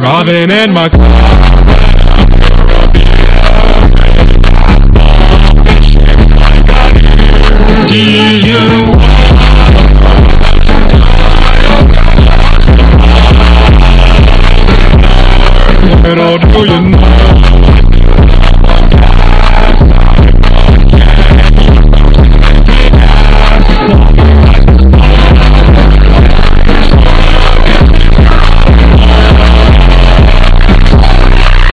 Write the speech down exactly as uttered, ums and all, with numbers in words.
Driving in my car. Do you want or do you know?